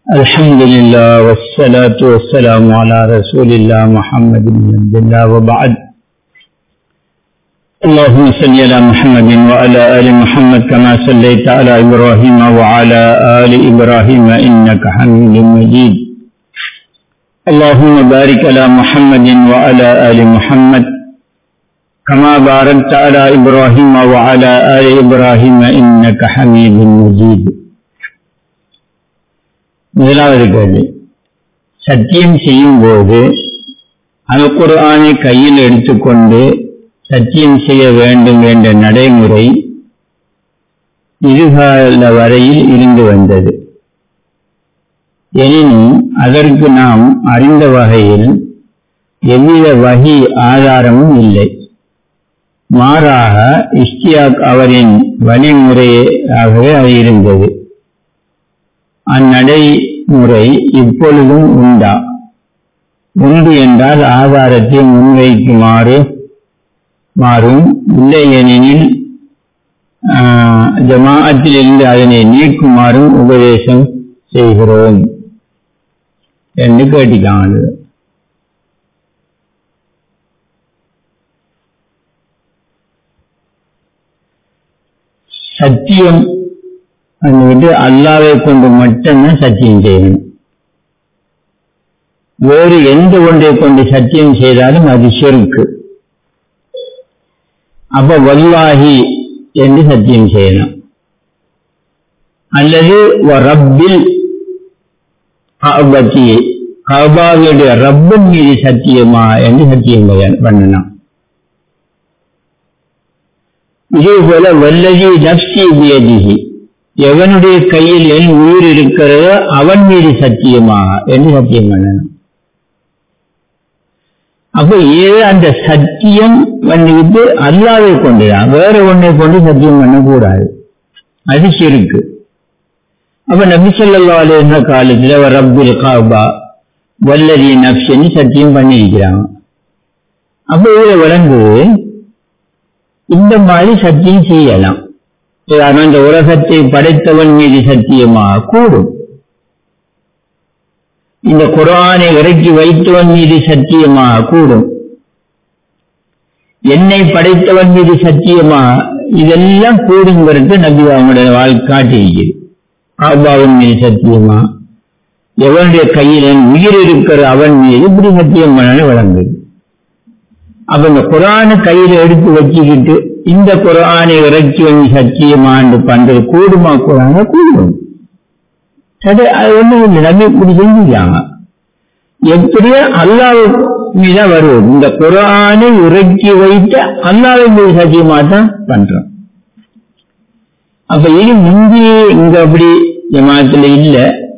الحمد لله والصلاة والسلام على رسول الله محمد بن عبد الله وبعد. اللهم صل على محمد وعلى آل محمد كما صليت على إبراهيم وعلى آل إبراهيم إنك حميد مجيد. اللهم بارك على محمد وعلى آل محمد كما باركت على إبراهيم وعلى آل إبراهيم إنك حميد مجيد. முதலாவது கேள்வி, சத்தியம் செய்யும் போது அல் குர்ஆனை கையில் எடுத்துக்கொண்டு சத்தியம் செய்ய வேண்டும் என்ற நடைமுறை இதுகால வரையில் இருந்து வந்தது. எனினும் அதற்கு நாம் அறிந்த வகையில் எவ்வித வஹி ஆதாரமும் இல்லை. மாறாக இஸ்தியாக் அவரின் வழிமுறையாகவே அது இருந்தது. அந்நடைமுறை இப்பொழுதும் உண்டா? உண்டு என்றால் ஆதாரத்தை முன்வைக்குமாறு மாறும், இல்லை எனில் ஜமாஅத்திலிருந்து அதனை நீக்குமாறும் உபதேசம் செய்கிறோம் என்று கேட்டிக்காங்க. சத்தியம் வந்து அல்லாஹ்வை கொண்டு மட்டும்தான் சத்தியம் செய்யணும். வேறு எந்த ஒன்றை கொண்டு சத்தியம் செய்தாலும் அது ஷிர்க். அப்ப வல்லாஹி என்று சத்தியம் செய்யலாம், அல்லது ரப்பில் கஅபதி, கஅபாவுடைய ரப்பின் மீது சத்தியமா என்று சத்தியம் பண்ணலாம். இதே போல வல்லதி நஃப்ஸி பியதிஹி, எவனுடைய கையில் என் உயிர் இருக்கிறதோ அவன் மீது சத்தியமாக என்று சத்தியம் பண்ணணும். அப்ப ஏதோ அந்த சத்தியம் வந்துவிட்டு அல்லாஹ்வை கொண்டுதான், வேற ஒன்றை கொண்டு சத்தியம் பண்ணக்கூடாது, அது ஷிர்க். அப்ப நபி ஸல்லல்லாஹு அலைஹி வஸல்லம் காலத்துல ரப்பில் கஅபா வல்லதி நஃப்ஸி சத்தியம் பண்ணியிருக்கிறாங்க. அப்ப இதுல விளங்குது இந்த மாதிரி சத்தியம் செய்யலாம். இந்த உலகத்தை படைத்தவன் மீது சத்தியமாக கூடும், இந்த குர்ஆனை இறக்கி வைத்தவன் மீது சத்தியமாக கூடும், என்னை படைத்தவன் மீது சத்தியமாக, இதெல்லாம் கூடுங்கிறது நபி அவங்களுடைய வாழ்க்கை காட்டியிருக்கிறது. கஅபாவின் மீது சத்தியமா, எவனுடைய கையில் என் உயிர் இருக்கிற அவன் மீது இப்படி சத்தியம் பண்ண வழங்குது. அப்ப இந்த குர்ஆனை கையில எடுத்து வச்சுக்கிட்டு இந்த குர்ஆனை இறக்கி வந்து சத்தியமாண்டு பண்றது கூடுமா? கூடாங்க, கூடும். அது ஒண்ணும் இல்லை, நபி இப்படி செஞ்சுக்காங்க. எப்படியோ அல்லாஹ் மீதான் வருவது, இந்த குர்ஆனை இறக்கி வைத்த அல்லாஹ்வின் மீது சத்தியமா தான் பண்றோம். அப்ப இது முந்தி இங்க அப்படி ஜமாத்துல இல்ல,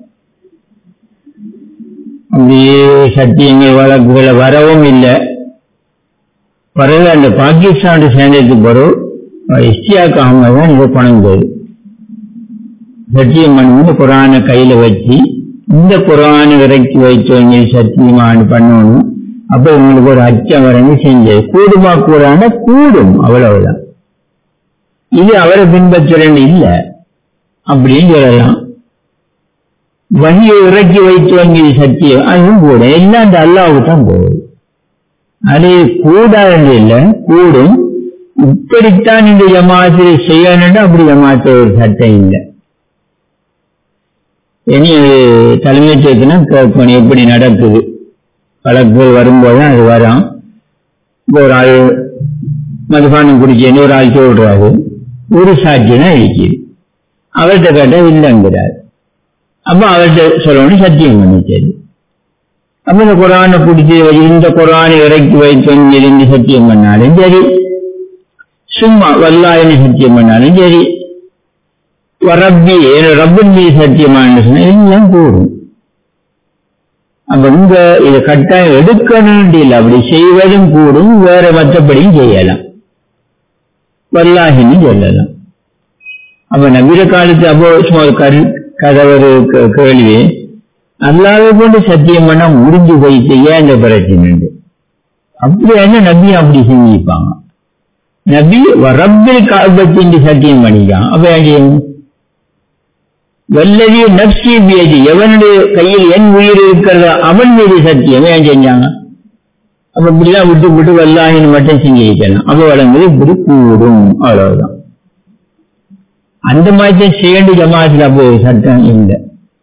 அப்படியே சத்தியங்கள் வழக்குகளை வரவும் இல்லை. பிறகு அந்த பாகிஸ்தானுடைய சேர்ந்ததுக்கு பிறகு இஸ்தியாக் அஹ்மத் தான் இதை கொண்டது. சத்தியம் பண்ணி குர்ஆனை கையில வச்சு இந்த குர்ஆனை இறக்கி வைத்து சத்தியமானு பண்ணணும். அப்ப உங்களுக்கு ஒரு அச்சம் வரங்க செஞ்சது. கூடுமா? கூடான கூடும், அவ்வளவுதான். இது அவரை பின்பற்றுறேன்னு இல்லை அப்படின்னு சொல்லலாம். வழியை இறக்கி வைத்து சத்தியம் அதுவும் கூட எல்லாம் அந்த அல்லாஹ்வுக்கு தான் போகுது. அது கூடாது இல்லை, கூடும். இப்படித்தான் இந்த ஜமாத்தில் செய்யணும், அப்படி ஜமாத்து ஒரு சட்டம் இல்லை. இனி தலைமைத்துவத்தினா கேட்கணும் எப்படி நடக்குது. வழக்குகள் வரும்போதுதான் அது வரும். ஒரு ஆள் மதுபானம் குடிச்சேன்னு ஒரு ஆள் சொல்றாரு, ஒரு சாட்சினா இருக்குது, அவர்கிட்ட கேட்டா இல்லைங்கிறார். அப்ப அவர்கிட்ட சொல்லணும் சத்தியம் பண்ணிச்சது. அப்ப இந்த குர்ஆனை பிடிச்சி இந்த குர்ஆனை இறக்கி வைத்து சத்தியம் பண்ணாலும் சரி, சும்மா வல்லாஹ்னு சத்தியம் பண்ணாலும் சரி, ரப்பி ரப்பின் மீது சத்தியமான சொன்னா எல்லாம் கூடும். அப்ப இங்க இதை கட்டாயம் எடுக்கணும் இல்லை, அப்படி செய்வதும் கூடும், வேற மற்றபடியும் செய்யலாம், வல்லாஹின்னு சொல்லலாம். அப்ப நபிர காலத்து அப்போ சும்மா கதை ஒரு கேள்வி, அல்லாஹ்வை கொண்டு சத்தியம் பண்ணா முடிஞ்சு போயிட்டு ஏன் இந்த பிரச்சனை? அப்படி என்ன நபி அப்படி செஞ்சுப்பாங்க. நபி ரப்பில் கஅபத்தின் சத்தியம் பண்ணிக்கான். அப்ப வல்லதி நப்சி பியதி, எவனுடைய கையில் என் உயிர் இருக்கிறதோ அவன் மீது சத்தியம். ஏன் செஞ்சாங்க? அப்ப இப்படிதான் விட்டு விட்டு வல்லாயின்னு மட்டும் செஞ்சிருக்கலாம். அப்ப வழங்குது இப்படி கூடும், அவ்வளவுதான். அந்த மாதிரி சேர்ந்து ஜமாத்துல அப்போ சட்டம் இல்லை.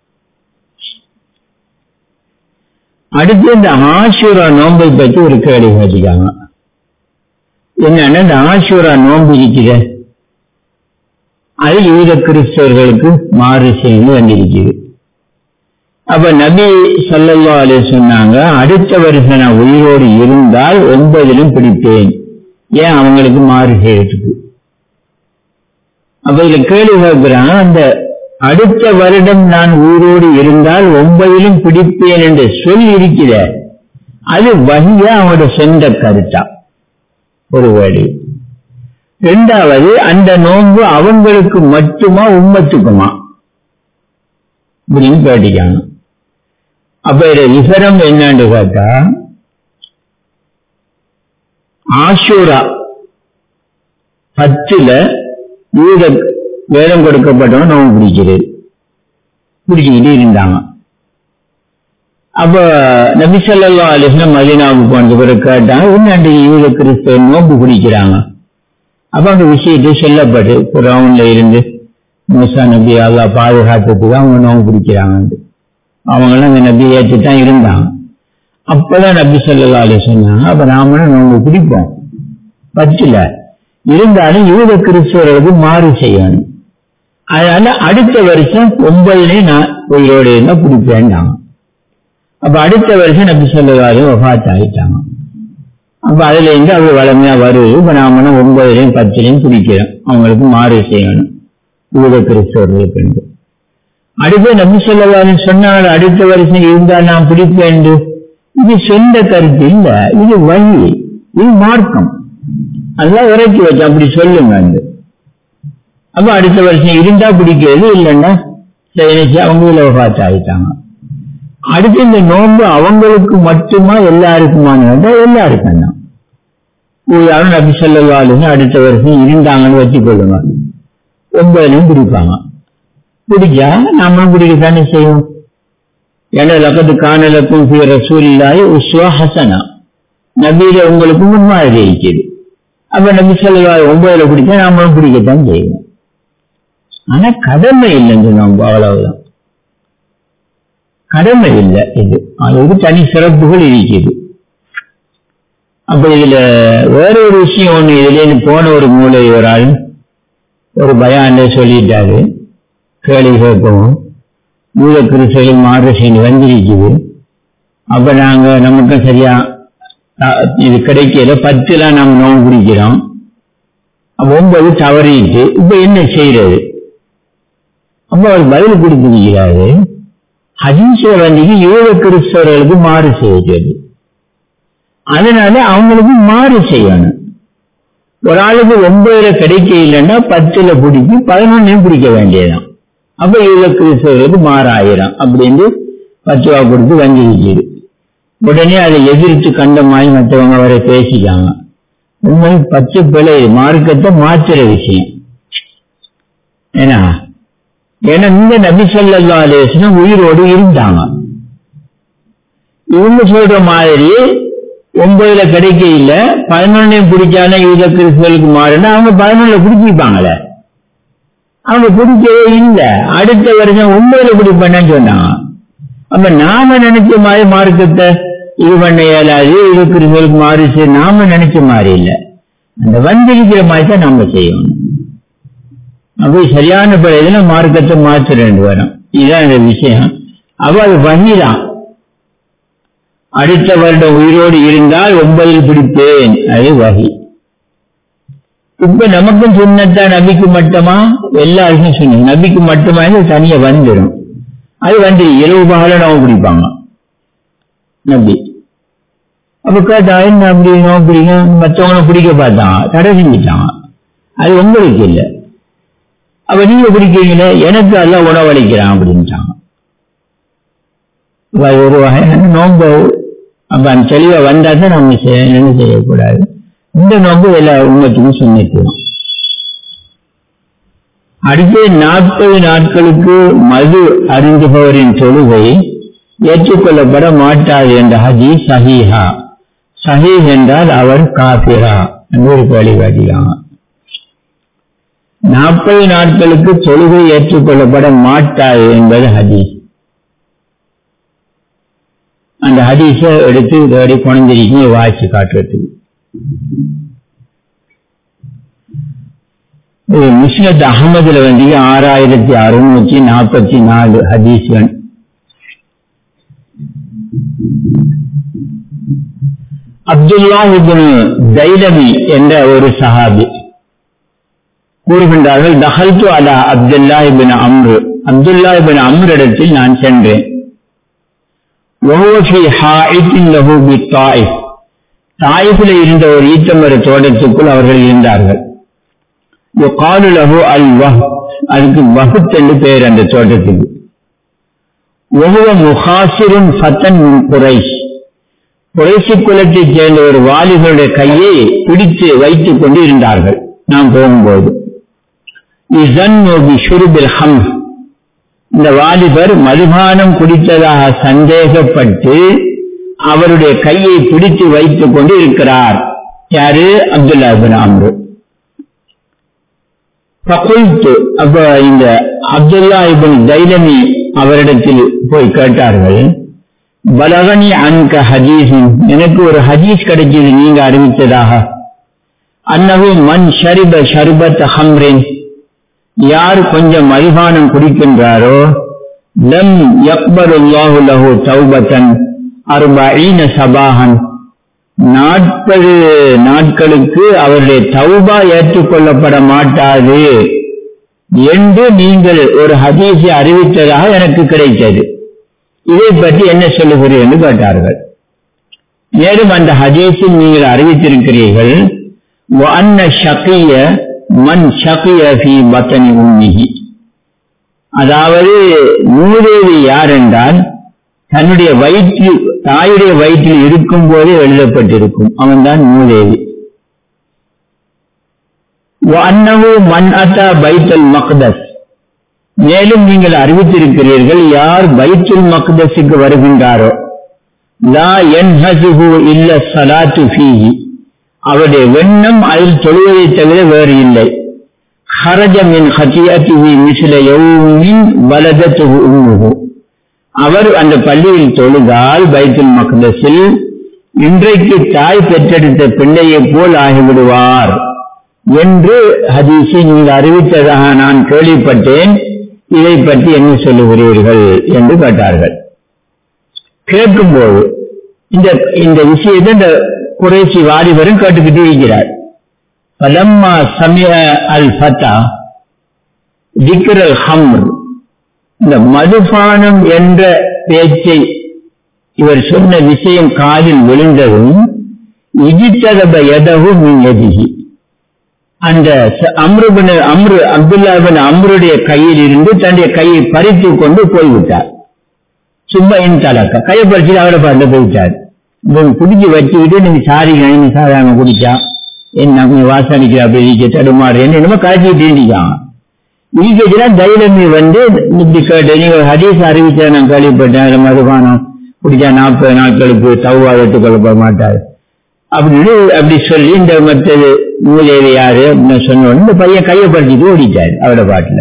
அடுத்து இந்த ஆஷூரா நோன்பை பற்றி ஒரு கேள்வி கேட்டிருக்காங்க. என்னன்னா, இந்த ஆஷூரா நோன்பு இருக்கிற அது யூத கிறிஸ்தவர்களுக்கு மாறு செய்து வந்திருக்குது. அப்ப நபி ஸல்லல்லாஹு அலைஹி சொன்னாங்க, அடுத்த வருஷம் நான் உயிரோடு இருந்தால் 9 பிடிப்பேன். ஏன் அவங்களுக்கு மாறு செய்யறதுக்கு? அப்ப இதுல கேள்வி கேட்கிறாங்க, அந்த அடுத்த வருடம் நான் உயிரோடு இருந்தால் 9 பிடிப்பேன் என்று சொல் இருக்கிற அது வஹியா அவனோட சொந்த கருத்தா? ஒரு வழி. இரண்டாவது, அந்த நோன்பு அவங்களுக்கு மட்டுமா உம்மத்துக்குமா அப்படின்னு கேட்டிருக்காங்க. அப்ப இதை விவரம் என்னன்னு கேட்டா, ஆஷூரா 10 யூத வேதம் கொடுக்கப்பட்டவன் நோன்பு பிடிச்சுக்கிட்டு இருந்தாங்க. அப்ப நபி ஸல்லல்லாஹு அலைஹி வஸல்லம் மதீனாவுக்கு போன பிறகு கேட்டாங்க, இன்னும் யூத கிறிஸ்தவ நோன்பு பிடிக்கிறாங்க. அப்ப அந்த விஷயத்தை சொல்லப்பட்டு குர்ஆன்ல இருந்து மூசா நபி அல்லாஹ் பாதுகாத்துக்கு அவங்க நோன்பு பிடிக்கிறாங்க. அவங்களாம் அந்த நபி ஏற்றுத்தான் இருந்தாங்க. அப்பதான் நபி ஸல்லல்லாஹு அலைஹி சொன்னாங்க, அப்ப நாமளும் நோன்பு பிடிப்போம் 10 இருந்தாலும் யூத கிறிஸ்தவர்களுக்கு மாறு செய்யணும். அதனால அடுத்த வருஷம் 9 நான் உயிரோடு இருந்தா பிடிப்பேன்டாங்க. அப்ப அடுத்த வருஷம் நபி ஸல்லல்லாஹு அலைஹி வஃபாத் ஆயிட்டாங்க. அப்ப அதுல இருந்து அது வளமையா வருது. இப்ப நாம 9 10 பிடிக்கிறோம், அவங்களுக்கு மாறு செய்யணும் யூத கிறிஸ்தவர்களுக்கு. அடுத்து நபி ஸல்லல்லாஹு அலைஹி சொன்னாங்க, அடுத்த வருஷம் இருந்தால் நான் பிடிப்பேன். இது சொந்த கருத்து இல்ல, இது வழி, இது மார்க்கம். அதெல்லாம் இறக்கி வச்சு அப்படி சொல்லுங்க. அப்ப அடுத்த வருஷம் இருந்தா பிடிக்கிறது, இல்லைன்னா அவங்க வஃபாத் ஆயிட்டாங்க. அடுத்து இந்த நோன்பு அவங்களுக்கு மட்டுமா எல்லாருக்குமான்னு கேட்டா எல்லாருக்கும் தான். யாரும் நபி ஸல்லல்லாஹு அலைஹி வஸல்லம் அடுத்த வருஷம் இருந்தாங்கன்னு வச்சுக் கொள்ளுங்க, 9 பிடிப்பாங்க. பிடிச்சா நாமளும் பிடிக்கத்தானே செய்வோம். ஏன்னா லகத் கான லக்கும் ஃபீ ரசூலில்லாஹி உஸ்வா ஹஸனா, நபியில உங்களுக்கு முன்மாதிரி இருக்குது. அப்ப நபி ஸல்லல்லாஹு அலைஹி வஸல்லம் 9 பிடிச்சா நாமளும் பிடிக்கத்தான் செய்வோம். ஆனா கடமை இல்லைன்னு சொன்னாங்க, அவ்வளவுதான். கடமை இல்லை இது, அது தனி சிறப்புகள் இருக்குது. அப்ப இதுல வேற ஒரு விஷயம் ஒண்ணு, இதுல போன ஒரு மூளை ஒரு ஆள் ஒரு பயான்ல சொல்லிட்டாரு, கேள்வி கேட்கவும் யூத கிறிஸ்தவர்கள் மாறு செய்தி வந்திருக்குது. அப்ப நாங்க நமக்கு சரியா இது கிடைக்கல, 10 நாம நோன்பு பிடிக்கிறோம், 9 தவறிட்டு இப்ப என்ன செய்யறது? அப்ப அவர் பதில் கொடுத்திருக்கிறாரு, ஹதீஸ்ல வந்து யூத கிறிஸ்தவர்களுக்கு மாறு செய்யறது, அதனால அவங்களுக்கு மாறு செய்யணும். ஒரு ஆளுக்கு 9 கிடைக்க இல்லைன்னா 10 பிடிச்சி 11 பிடிக்க வேண்டியதான். அப்ப யூத கிறிஸ்தவர்களுக்கு மாறு ஆயிரம் அப்படின்னு பத்துவா கொடுத்து வந்திருக்குது. உடனே அதை எதிர்த்து கண்டமாய் மற்றவங்க வரை பேசிக்காங்க. உண்மை 10 பிழை, மார்க்கத்தை மாற்றுற விஷயம். ஏன்னா இந்த நபி ஸல்லல்லாஹு அலைஹி வஸல்லம் உயிரோடு இருந்தாங்க. இவங்க சொல்ற மாதிரி 9 கிடைக்க இல்ல 11 பிடிச்சாலும் யூத கிறிஸ்தவர்களுக்கு மாறுனா அவங்க 11 பிடிச்சிருப்பாங்களே, அவங்க பிடிக்கவே இல்லை. அடுத்த வருஷம் 9 பிடிப்பேன்னு சொன்னாங்க. அப்ப நாம நினைச்ச மாதிரி மார்க்கத்தை இது பண்ண இயலாது, யூத கிறிஸ்தவர்களுக்கு மாறு நாம நினைச்ச மாதிரி இல்லை, அந்த வந்திருக்கிற மாதிரி தான் நாம செய்யணும். அப்போ சரியான பிழையில மார்க்கத்தை மாற்ற வரும். இதுதான் இந்த விஷயம். அப்ப அது வகிதான். அடுத்த வருடம் உயிரோடு இருந்தால் 9 பிடிப்பேன், அது வகி. இப்ப நமக்கும் சுன்னத்தா, நபிக்கு மட்டுமா? எல்லாருக்கும் சொன்ன நபிக்கு மட்டுமா தனியா வந்துடும். அது வந்து இரவு பகல நோவு பிடிப்பாங்க நபி. அப்ப கேட்டா என்ன அப்படி நோவு பிடிக்க, மற்றவங்களை பிடிக்க பார்த்தாங்க, தடை செஞ்சுட்டாங்க. அது உங்களுக்கு இல்லை. அப்ப நீங்க பிடிக்கிறீங்களே, எனக்கு எல்லாம் உணவளிக்கிறான் அப்படின்ட்டாங்க. ஒரு வகையான நோன்பு. அப்ப அந்த தெளிவா வந்தா தான் நம்ம என்ன செய்யக்கூடாது. இந்த நோன்பு எல்லா உண்மத்துக்கும் சொன்னிக்கலாம். அடுத்து 40 நாட்களுக்கு மது அருந்துபவரின் தொழுகை ஏற்றுக்கொள்ளப்பட மாட்டாது என்ற ஹதீஸ் சஹீஹா. சஹீஹ் என்றால் அவர் காபிரா என்று வழிகாட்டினார். 40 நாட்களுக்கு தொழுகை ஏற்றுக்கொள்ளப்பட மாட்டாது என்பது ஹதீஸ். அந்த ஹதீஸை எடுத்து இதோட குழந்தைக்கு வாய்ச்சி காட்டுறதுக்கு முஸ்னத் அகமதுல 6644 ஹதீஸ்கள். அப்துல்லாஹ் இப்னு தைலமி என்ற ஒரு சஹாபி கூறுகின்றார்கள், தஹல்து அலா அப்துல்லாஹ் இப்னு அம்ர், அப்துல்லாஹ் இப்னு அம்ர் இடத்தில் நான் சென்றேன். வஹுவ ஃபீ ஹாயித்தின் லஹு பித்தாயிஃப், தாயிஃபில் இருந்த ஒரு ஈத்தமர தோட்டத்துக்குள் அவர்கள் இருந்தார்கள். யுகாலு லஹு அல் வஹ், அதுக்கு வஹத் என்று பெயர் அந்த தோட்டத்துக்கு. வஹுவ முஹாசிருன் ஃபதன் மின் குரைஷ், குறைசி குலத்தைச் சேர்ந்த ஒரு வாலிபருடைய கையை பிடித்து வைத்துக் கொண்டு இருந்தார்கள். நாம் போகும்போது இந்த வாலிபர் மதுபானம் குடித்ததாக சந்தேகப்பட்டு அவருடைய கையை பிடித்து வைத்துக் கொண்டு இருக்கிறார். யாரு? அப்துல்லாஹ் இப்னு அம்ர். அப்ப இந்த அப்துல்லாஹ் இப்னு தைலமி அவரிடத்தில் போய் கேட்டார்கள், பலகனி அன்க ஹதீஸின், எனக்கு ஒரு ஹதீஸ் கிடைச்சது நீங்க அறிவித்ததாக. அன்னஹு மன் ஷரிப ஷர்பத் ஹம்ரின், யார் கொஞ்சம் மதுபானம் குடிக்கின்றாரோ, லம் யக்பலுல்லாஹு லஹு தௌபத்தன் 40 சபாஹன், 40 நாட்களுக்கு அவருடைய தௌபா ஏற்றுக்கொள்ளப்பட மாட்டாது என்று நீங்கள் ஒரு ஹதீஸை அறிவித்ததாக எனக்கு கிடைத்தது. இதை பற்றி என்ன சொல்லுகிறீர்கள் என்று கேட்டார்கள். மேலும் அந்த ஹதீஸில் நீங்கள் அறிவித்திருக்கிறீர்கள், وَأَنَّ شَقِيَّ مَنْ شَقِيَ فِي بَطْنِ أُمِّهِ, அதாவது மூதேவி யார் என்றால் தன்னுடைய வயிற்றில், தாயுடைய வயிற்றில் இருக்கும் போதே எழுதப்பட்டிருக்கும், அவன்தான் மூதேவி. وَأَنَّهُ مَنْ أَتَى بَيْتَ الْمَقْدَسِ, மேலும் நீங்கள் அறிவித்திருக்கிறீர்கள், யார் பைத்துல் மக்தஸுக்கு வருகின்றாரோ, லா யன்ஹஸுஹு இல்ல ஸலாத்து ஃபீஹி, அவருடைய வெண்ணம் அதில் தொழுவதை தவிர வேறு இல்லை. ஹரஜ மின் ஹதியத்திஹி மிஸ்ல யௌமின் வலதத்துஹு உம்முஹு, அவர் அந்த பள்ளியில் தொழுதால் பைத்துல் மக்தஸில் இன்றைக்கு தாய் பெற்றெடுத்த பிள்ளையை போல் ஆகிவிடுவார் என்று ஹதீஸை நீங்கள் அறிவித்ததாக நான் கேள்விப்பட்டேன். இதை பற்றி என்ன சொல்லுகிறீர்கள் என்று கேட்டார்கள். கேட்கும்போது இந்த விஷயத்தை இந்த குறைசி வாலிபரும் கேட்டுக்கிட்டு இருக்கிறார். பலம்மா சமிய அல் ஃபதா திக்ரல் ஹம்ர், இந்த மதுபானம் என்ற பேச்சை இவர் சொன்ன விஷயம் காதில் விழுந்ததும் இஜ்தரப யதஹு மின் யதிஹி, அந்த அப்துல்லாஹ் இப்னு அம்ருடைய கையில் இருந்து தன்னுடைய கையை பறித்துக் கொண்டு போய்விட்டார். சும்மா என் தலக்க கையை பறிச்சு அவரை பார்த்து போய்விட்டார். குடிச்சு வச்சுக்கிட்டு நீங்க சாரிங்க சாதாரண குடிச்சா என்ன வாசனிக்கிற அப்படி தடுமாறு என்னமோ கழிச்சுக்கிட்டு இருக்காங்க. இதுக்கு தைலமி இப்படி கேட்டு நீங்க ஹதீஸ் அறிவிச்சா நான் கேள்விப்பட்டேன், மதுபானம் குடிச்சா 40 நாட்களுக்கு தௌபா ஏற்றுக்கொள்ளப்பட மாட்டாரு அப்படின்னு அப்படி சொல்லி இந்த மற்றது மூதேவி யாரு அப்படின்னு சொன்ன உடனே இந்த பையன் கையை பறிச்சுட்டு ஓடிட்டாரு அவரோட பாட்டுல.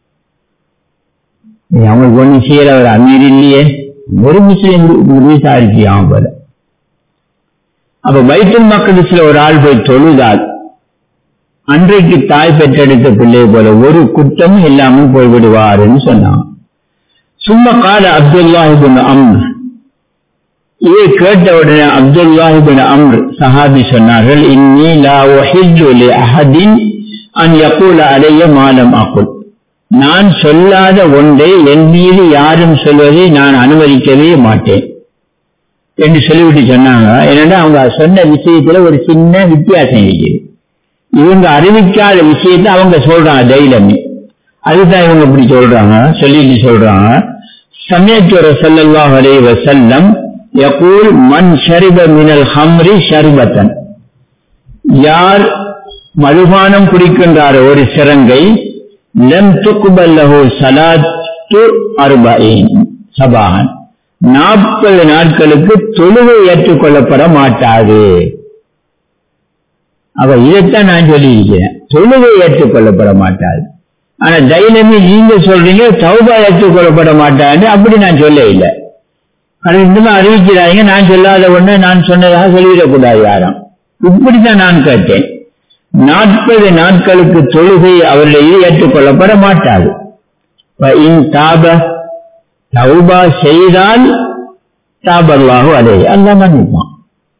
அவங்களுக்கு ஒண்ணு செய்யற அவர் அமீர் இல்லையே, ஒரு முஸ்லீம் விசாரிச்சியான் போல. அப்ப பைத்துல் மக்தஸ்ல ஒரு ஆள் போய் தொழுதால் அன்றைக்கு தாய் பெற்றெடுத்த பிள்ளை போல ஒரு குற்றமும் இல்லாமல் போய்விடுவார்னு சொன்னான். சும்மா கால அப்துல்லாஹ் இப்னு அம்ர், இதை கேட்ட உடனே அப்துல்லாஹ் இப்னு அம்ர் சஹாபி சொன்னார்கள், இன்னி லா உஹில்லு லி அஹதின் அன் யகூல அலைய மா லம் அகுல், நான் சொல்லாத ஒன்றை என் மீது யாரும் சொல்வதை நான் அனுமதிக்கவே மாட்டேன் என்று சொல்லிவிட்டு சொன்னாங்க. ஏன்னா அவங்க சொன்ன விஷயத்துல ஒரு சின்ன வித்தியாசம் இருக்குது. இவங்க அறிவிக்காத விஷயத்தை அவங்க சொல்றாங்க தைலமி, அதுதான் இவங்க இப்படி சொல்றாங்க. சொல்லிட்டு சொல்றாங்க, சமயத்து ரஸூலுல்லாஹி அலைஹி வஸல்லம் யகூல் மன் ஷரிப மினல் ஹம்ரி ஷர்பத்தன், யார் மதுபானம் குடிக்கின்றாரோ ஒரு சிறங்கை, லம் துக்பல் லஹு ஸலாத்து 40 சபாஹன் 40 நாட்களுக்கு தொழுகை ஏற்றுக்கொள்ளப்பட மாட்டாது. அவ இதைத்தான் நான் சொல்லி இருக்கிறேன், தொழுகை ஏற்றுக்கொள்ளப்பட மாட்டாது. ஆனா தைலமி நீங்க சொல்றீங்க தௌபா ஏற்றுக்கொள்ளப்பட மாட்டான்னு, அப்படி நான் சொல்ல இல்லை. இன்னும் அறிவிக்கிறாங்க, நான் சொல்லாத ஒண்ணு நான் சொன்னதாக சொல்லிடக்கூடாது யாரும். இப்படித்தான் நான் கேட்டேன். 40 நாட்களுக்கு தொழுகை அவருடைய ஏற்றுக்கொள்ளப்பட மாட்டாது. தௌபா செய்தால் தாபல்லாஹு அலைஹி, அல்லாஹ் மன்னிப்பான்.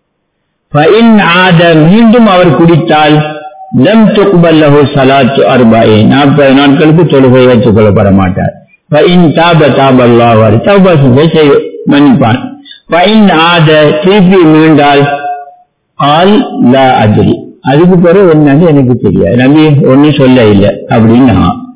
மீண்டும் அவர் குடித்தால் லம் துக்பல் லஹு ஸலாத்து 40 நாட்களுக்கு தொழுகை ஏற்றுக்கொள்ளப்பட மாட்டார். தாபல்லாஹு அலைஹி, தௌபா செய்ய மன்னிப்பான். திருப்பி மீண்டால் ஆல் லா அத்ரி, அதுக்கு பிறகு என்னன்னு எனக்கு தெரியாது, நபி ஒன்னும் சொல்ல இல்லை அப்படின்னு.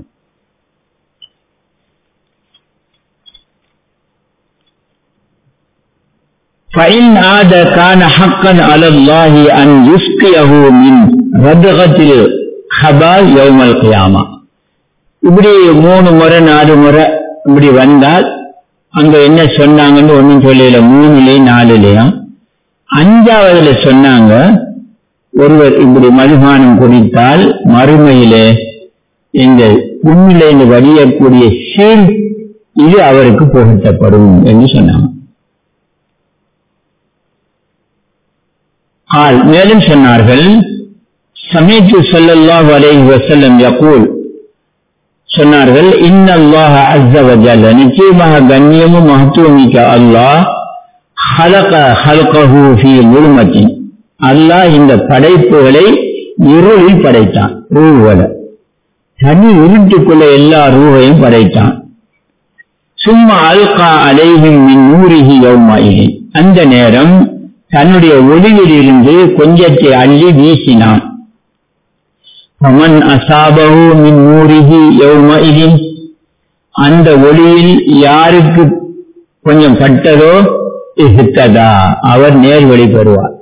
فإن عاد كان حقا على الله أن يسقيه من ردغة الخبال يوم القيامة. இப்படி 3 முறை 4 முறை இப்படி வந்தால் அங்க என்ன சொன்னாங்கன்னு ஒன்னும் சொல்லல. 3லயும் 4லயும் 5வதுல சொன்னாங்க, ஒருவர் இப்படி மதுபானம் குடித்தால் மறுமையிலே இந்த புண்ணிலிருந்து வடியக்கூடிய சீல் இது அவருக்கு புகட்டப்படும் என்று சொன்னாங்க. மேலும் சொன்னார்கள், சமீத்து ஸல்லல்லாஹு அலைஹி வஸல்லம் யகூல், சொன்னார்கள், இன்னல்லாஹ அஸ்ஸ வ ஜல்ல, நிச்சயமாக கண்ணியமும் மகத்துவமிக்க அல்லாஹ், ஹலக ஹல்கஹு ஃபீ ظுல்மத்தின், அல்லாஹ் இந்த படைப்புகளை இருளில் படைத்தான். ரூஹுகளை தனி இருட்டுக்குள்ள எல்லா ரூஹையும் படைத்தான். சும்மா அல்கா அலைஹிம் மின் நூரிஹி யௌமஇஹி, அந்த நேரம் தன்னுடைய ஒளியில் இருந்து கொஞ்சத்தை அள்ளி வீசினான். ஃபமன் அஸாபஹு மின் நூரிஹி யௌமஇதின், அந்த ஒளியில் யாருக்கு கொஞ்சம் பட்டதோ இஹ்ததா, அவர் நேர்வழி பெறுவார்.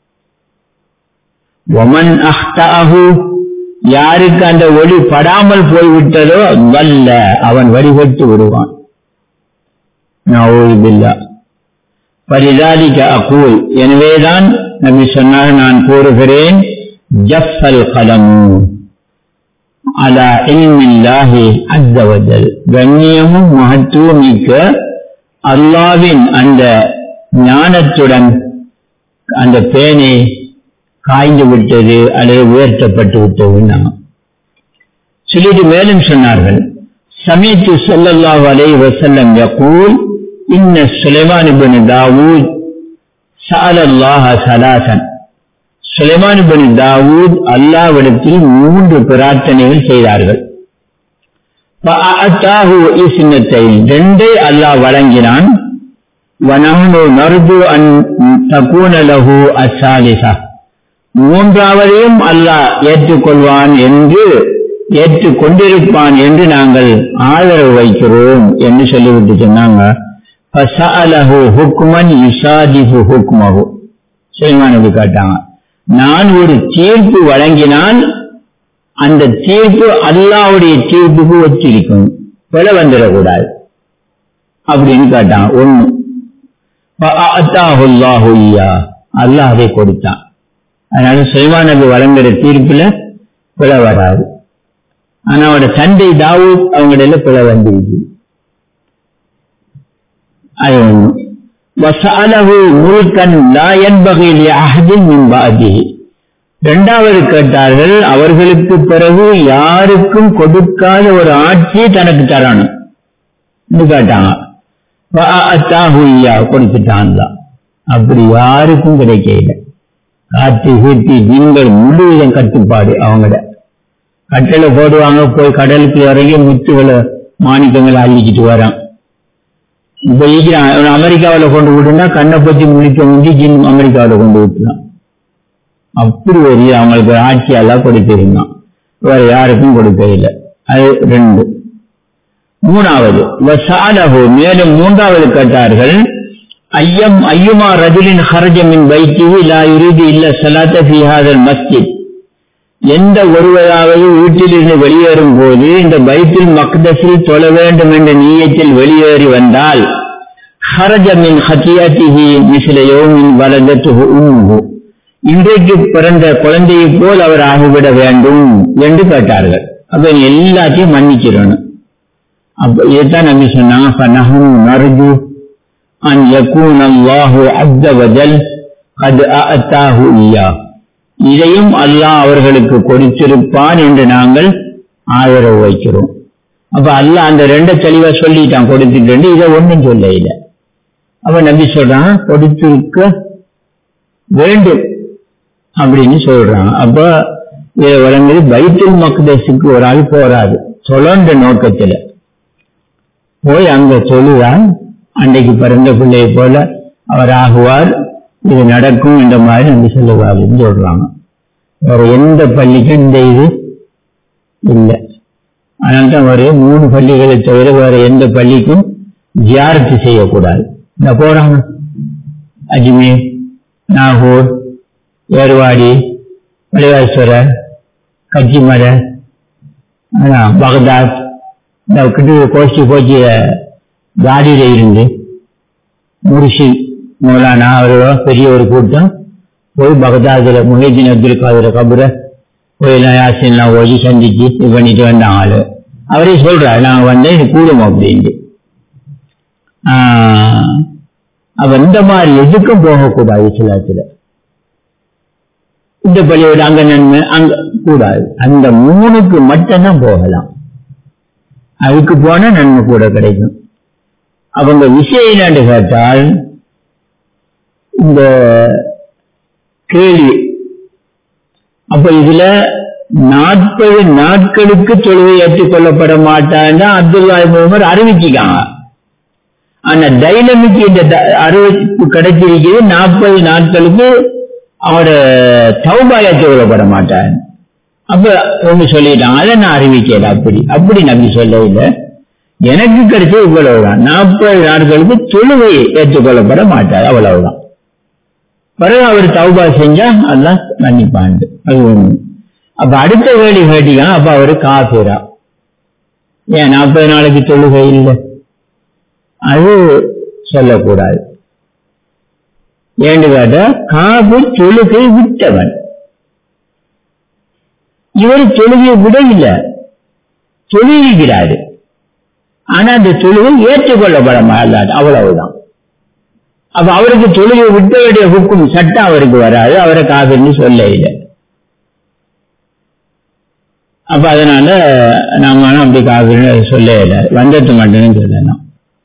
வமன் அஹ்தஅஹு, யாருக்கு அந்த ஒளி படாமல் போய்விட்டதோ வல்ல, அவன் வழிபட்டு விடுவான். நஊது பில்லாஹ். பரிதாலிக அகூல், எனவேதான் நபி சொன்னார், நான் கூறுகிறேன், ஜஃபல் கலமு அலா இல்மில்லாஹி அஸ்ஸ வ ஜல், கண்ணியமும் மகத்துவமிக்க அல்லாஹ்வின் அந்த ஞானத்துடன் அந்த பேனை காய்ந்து விட்டது அல்லது உயர்த்தப்பட்டு விட்டது. சொல்லிட்டு மேலும் சொன்னார்கள், சமீத்து ஸல்லல்லாஹு அலைஹி வஸல்லம் யகூல், இன்ன சுலைமான் இப்னு தாவூத் ஸஅலல்லாஹ ஸலாஸன், சுலைமான் இப்னு தாவூத் அல்லாஹ்விடத்தில் 3 பிரார்த்தனைகள் செய்தார்கள். ஃபஅஅதாஹு இஸ்னத்தைன், 2 அல்லாஹ் வழங்கினான். வனஹ்னு நர்ஜு அன் தகூன லஹு அஸ்ஸாலிஸா, 3வதையும் அல்லாஹ் ஏற்றுக்கொள்வான் என்று ஏற்றுக்கொண்டிருப்பான் என்று நாங்கள் ஆதரவு வைக்கிறோம் என்று சொல்லிவிட்டு சொன்னாங்க. ஃபஸஅலஹு ஹுக்மன் யுஸாதிஃபு ஹுக்மஹு, சுலைமான் நபி கேட்டாங்க, நான் ஒரு தீர்ப்பு வழங்கினால் அந்த தீர்ப்பு அல்லாஹ்வுடைய தீர்ப்புக்கு ஒத்திருக்கும், பிழை வந்துடக்கூடாது அப்படின்னு கேட்டாங்க. 1 ஃபஅஅதாஹு அல்லாஹு இய்யா, அல்லாஹ் அதை கொடுத்தான். அதனால சுலைமான் நபி வழங்குற தீர்ப்புல பிழை வராது. ஆனா அவரோட தந்தை தாவூத் அவங்கள பிழை வந்துருக்கு. அது ஒண்ணு. வஸஅலஹு முல்கன் லா யன்பகி லிஅஹதின் மின் பஅதிஹி, 2வது கேட்டார்கள், அவர்களுக்கு பிறகு யாருக்கும் கொடுக்காத ஒரு ஆட்சியை தனக்கு தரணும் கேட்டாங்க. ஃபஅஅதாஹு இய்யா, கொடுத்துட்டான். அப்படி யாருக்கும் கிடைக்கல. காட்டு கீர்த்தி ஜின்கள் முழுவதும் கட்டுப்பாடு, அவங்கள கட்டளை போடுவாங்க, போய் கடலுக்கு இறங்கி முத்துகளை மாணிக்கங்களை அள்ளிக்கிட்டு வரான். இப்ப அமெரிக்காவில் கொண்டு விட்டுனா கண்ணை பற்றி முழிக்க முடிஞ்சு ஜின் அமெரிக்காவில் கொண்டு விட்டுலாம். அப்படி ஒரு அவங்களுக்கு ஆட்சியெல்லாம் கொடுத்திருந்தான், வேற யாருக்கும் கொடுக்க இல்லை. அது 2. 3வது வஸஅலஹு, மேலும் 3வது கேட்டார்கள், ஐயுமா ரஜுலின் ஹரஜ மின் பைத்திஹி லா யுரீது இல்ல ஸலாத ஃபீ ஹாதல் மஸ்ஜித், எந்த ஒருவராவது வீட்டிலிருந்து வெளியேறும் போது இந்த பைத்துல் மக்தஸில் தொழ வேண்டும் என்ற நியத்தில் வெளியேறி வந்தால் ஹரஜ மின் ஹத்தியத்திஹி மிஸ்ல யௌமின் வலதத்துஹு உம்முஹு, இன்றைக்கு பிறந்த குழந்தையை போல் அவர் ஆகிவிட வேண்டும் என்று கேட்டார்கள். அப்ப எல்லாத்தையும் மன்னிச்சிடணும். அப்ப இதைத்தான் நம்பி சொன்னாங்க, ஃபனஹும் நர்ஜு அன் யகூன அல்லாஹு அஸ்ஸ வஜல் கத் அஅதாஹு இய்யா, இதையும் அல்லாஹ் அவர்களுக்கு கொடுத்திருப்பான் என்று நாங்கள் ஆதரவு வைக்கிறோம். அப்ப அல்லாஹ் அந்த ரெண்டை தெளிவா சொல்லிட்டான், கொடுத்துட்டு, இதை ஒன்றும் சொல்ல இல்லை. அப்ப நம்பி சொல்றான் கொடுத்திருக்க வேண்டும் அப்படின்னு சொல்றாங்க. அப்ப இதை வழங்குது பைத்துல் மக்தஸுக்கு ஒரு ஆள் போறாது, தொழன்ற நோக்கத்துல போய் அங்க சொல்லுவான், அன்றைக்கு பிறந்த பிள்ளையை போல அவர் ஆகுவார், இது நடக்கும் என்ற மாதிரி நம்பி சொல்லுவாருன்னு சொல்றாங்க. வேற எந்த பள்ளிக்கும் இந்த இது இல்லை. அதனால்தான் ஒரு 3 பள்ளிகளை தவிர வேற எந்த பள்ளிக்கும் ஜியாரத்து செய்யக்கூடாது. இந்த போறாங்க அஜ்மீர், நாகூர், ஏர்வாடி, பள்ளிவாஸ்வரர், கச்சிமலை, பகதாத், இந்த கோஷ்டி போச்சிய காடியில இருந்து முர்ஷித் மௌலானா அவரோட பெரிய ஒரு கூட்டம் போய் பகதாதுல முஹிதீன் அப்துல் காதிர கபுர போய் யாசின்லாம் ஓடி சந்திச்சு இது பண்ணிட்டு வந்தாங்க. ஆளு அவரே சொல்றாரு, நாங்க வந்தேன் இது கூடும் அப்படின்ட்டு. அப்ப இந்த மாதிரி எதுக்கும் போகக்கூடாது. இஸ்லாத்துல இந்த பள்ளியோட அங்க நன்மை அங்க கூடாது. அந்த 3க்கு மட்டும்தான் போகலாம். அதுக்கு போனா நன்மை கூட கிடைக்கும். அவங்க விஷயம் என்னன்னு கேட்டால், இந்த கேள்வி அப்ப இதுல 40 நாட்களுக்கு தொழுகை ஏற்றுக்கொள்ளப்பட மாட்டான்னு அப்துல்லா இப்னு உமர் அறிவிச்சிருக்காங்க. ஆனா டைனமிக் இந்த அறிவிப்பு கிடைச்சிருக்கிறது 40 நாட்களுக்கு அவரோட தௌபா ஏற்றுக்கொள்ளப்பட மாட்டாங்க. அப்ப ஒண்ணு சொல்லிட்டாங்க, அதை நான் அறிவிக்கல. அப்படி நம்பி சொல்லவில்லை, எனக்கு கிடைச்ச இவ்வளவுதான், 40 நாட்களுக்கு தொழுகை ஏற்றுக்கொள்ளப்பட மாட்டார், அவ்வளவுதான். பிறகு அவர் தௌபா செஞ்சா அல்லாஹ் மன்னிப்பாண்டு, அது ஒண்ணு. அப்ப அடுத்த கேள்வி கேட்டீங்கன்னா, அப்ப அவரு காஃபிரா? ஏன் 40 நாளைக்கு தொழுகை இல்லை? அது சொல்லக்கூடாது. ஏன்னு கேட்டா காஃபிர் தொழுகை விட்டவன், இவர் தொழுகையை விட இல்லை, தொழுகிறாரு. ஆனா அந்த தொழுகை ஏற்றுக்கொள்ளப்பட மாட்டாது, அவ்வளவுதான். அப்ப அவருக்கு தொழுகை விட்ட வேண்டிய ஹுக்கும் சட்டம் அவருக்கு வராது, அவரை காஃபிர்னு சொல்ல இல்லை. அப்ப அதனால நாம அப்படி காஃபிர்னு சொல்ல இல்லை, வந்தத்து மட்டும் சொல்லலாம்.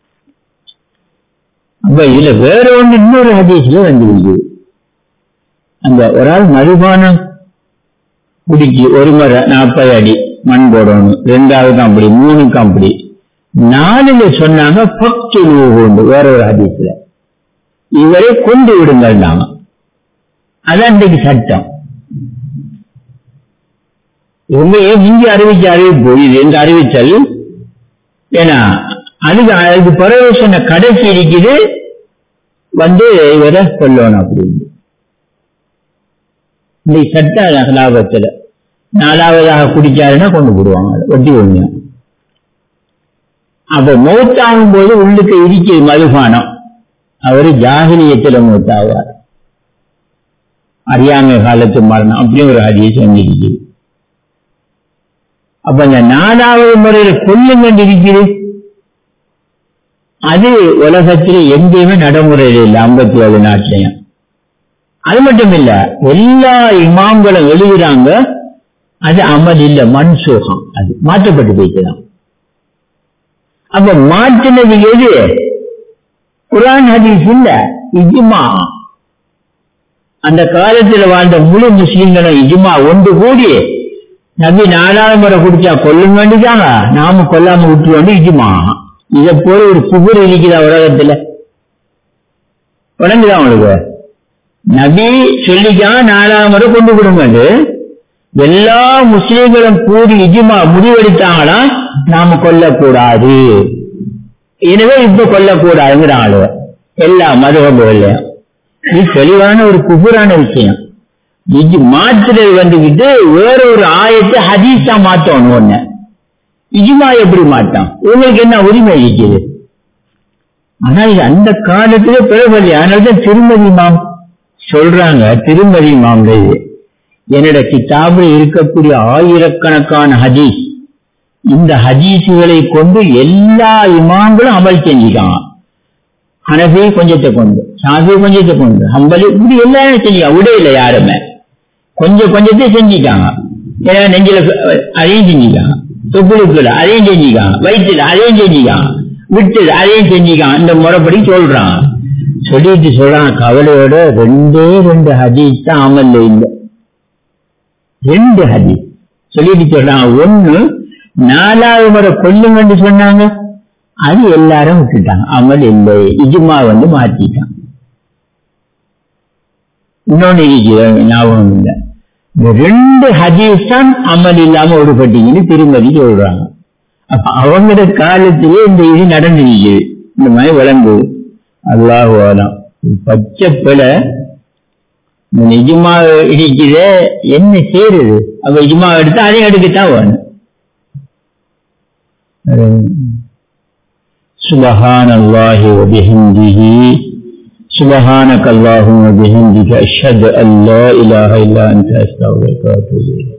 அப்ப இதுல வேற ஒண்ணு இன்னொரு ஹதீஸ்ல வந்து, அந்த ஒரு ஆள் மதுபானம் குடிக்கு ஒரு முறை 40 அடி மண் போடணும், 2வது அப்படி, 3க்கு அப்படி, 4ல சொன்னாங்க பக்துலூஹு, வேற ஒரு ஹதீஸ்ல இவரை கொண்டு விடுங்கள். அதான் இன்றைக்கு சட்டம். இவங்க இங்கே அறிவிச்ச அறிவிப்பு இது எந்த அறிவித்தல், ஏன்னா அதுக்கு பிறகு சொன்ன கடைசி இருக்குது வந்து இவரை சொல்லணும் அப்படின்னு. இந்த சட்ட லாபத்துல 4வதாக குடிச்சாருன்னா கொண்டு போடுவாங்க, ஒட்டி ஒண்ணு. அப்ப மௌத்தாகும் போது உள்ளுக்கு இருக்கிற மதுபானம், அவரு ஜாகிலியத்துல மௌத்தாவார், அறியாமை காலத்து மரணம், அப்படின்னு ஒரு ஹதீஸ் வந்துருக்கு. அப்ப இந்த 4வது முறையில கொல்லுங்க இருக்குது, அது உலகத்தில் எங்கேயுமே நடைமுறையில் இல்லை, 57 நாட்டிலையும். அது மட்டும் இல்ல, எல்லா இமாம்களும் எழுதுறாங்க அது அமல் இல்ல, மன்சூகம், அது மாற்றப்பட்டு போய்க்கலாம். அப்ப மாற்றினது எது? குர்ஆன் ஹதீஸ் இல்ல, இஜ்மா. அந்த காலத்தில் வாழ்ந்த முழு முஸ்லிம்களும் இஜ்மா ஒன்று கூடி நபி 4வது முறை குடிச்சா கொல்லும் வேண்டிதாங்க, நாம கொல்லாம விட்டுருவோம், இஜ்மா. இதை போல ஒரு குபுர் இருக்குதா உலகத்துல? உடங்குதான் உங்களுக்கு. நபி சொல்லிக்கான் 4வது முறை கொண்டு விடுங்க, எல்லா முஸ்லிம்களும் கூடி இஜ்மா முடிவெடுத்தாங்களா நாம கொல்லக்கூடாது, எனவே இப்ப கொல்லக்கூடாதுங்கிறாங்க எல்லா மதுஹபுகள்லயும். இது தெளிவான ஒரு குஃபுரான விஷயம். மாத்துறது வந்துகிட்டு வேற ஒரு ஆயத்தை ஹதீஸா மாத்தணும். ஒண்ணு இஜ்மா எப்படி மாட்டான்? உங்களுக்கு என்ன உரிமை இருக்குது? ஆனா இது அந்த காலத்திலே பிறகு அதனால்தான் திருமதி மாம் சொல்றாங்க. திருமதி மாம் என்னோட கிதாபில் இருக்கக்கூடிய ஆயிரக்கணக்கான ஹதீஸ், இந்த ஹதீஸுகளை கொண்டு எல்லா இமாம்களும் அமல் செஞ்சுக்காங்க. ஹனஃபி கொஞ்சத்தை கொண்டு, ஷாஃபி கொஞ்சத்தை கொண்டு, ஹம்பலி இப்படி எல்லாரும் செஞ்சுக்காங்க. உடையில யாருமே கொஞ்சத்தை செஞ்சுக்காங்க. ஏன்னா நெஞ்சில அதையும் செஞ்சுக்காங்க, தொப்புளுக்குள்ள அதையும் செஞ்சுக்காங்க, வயிற்றுல அதையும் செஞ்சுக்காங்க, விட்டுல அதையும் செஞ்சுக்காங்க. இந்த முறைப்படி சொல்றான். சொல்லிட்டு சொல்றான் கவலையோட 2 ஹதீஸ் தான் அமல்ல இல்லை. 2 ஹதீஸ் சொல்லிட்டு சொல்றாங்க. ஒண்ணு 4வது முறை கொல்லுங்கன்னு சொன்னாங்க, அது எல்லாரும் விட்டுட்டாங்க, அமல் இல்லை, இஜ்மா மாத்திட்டான். இன்னொன்னு ஞாபகம் இல்லை. இந்த 2 ஹதீஸ் தான் அமல் இல்லாம விடுபட்டீங்கன்னு திருமதி சொல்றாங்க. அப்ப அவங்களோட காலத்திலே இந்த இது நடந்துச்சு. இந்த மாதிரி விளங்குது. அல்லாஹ் ஆலம். பச்சை பிழை இஜ்மா இருக்கிற என்ன சேருது? அப்ப இஜ்மா எடுத்து அதையும் எடுக்கத்தான் வேணும். சுப்ஹானல்லாஹி வ பிஹம்திஹி சுப்ஹானக அல்லாஹும்ம வ பிஹம்திக அஷ்ஹது அன் லா இலாஹா இல்லா அன்த அஸ்தக்ஃபிருக வ அத்தூபு இலைக்.